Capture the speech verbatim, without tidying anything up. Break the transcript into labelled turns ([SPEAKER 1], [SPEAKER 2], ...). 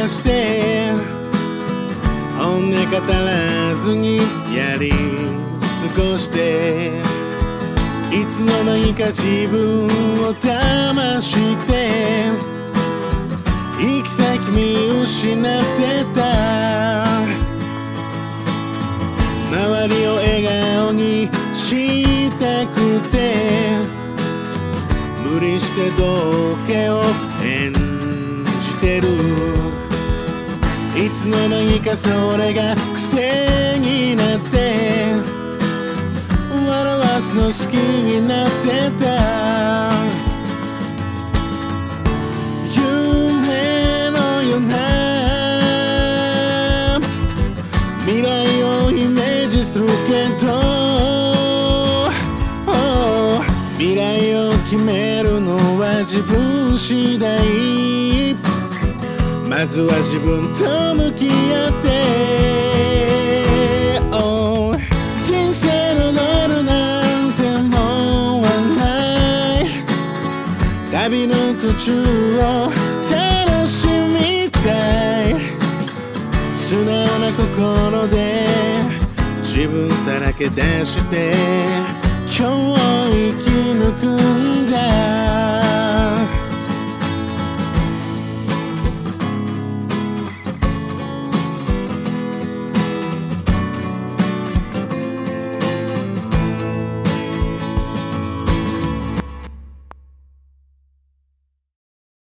[SPEAKER 1] して本音語らずにやり過ごしていつの間にか自分を騙して行き先見失ってた周りを笑顔にしたくて無理して道化を演じてるいつの間にかそれが癖になって笑わすの好きになってた夢のような未来をイメージするけど、oh、未来を決めるのは自分次第まずは自分と向き合って、oh、人生のゴールなんてもうはない旅の途中を楽しみたい素直な心で自分さらけ出して今日を生き抜くんだ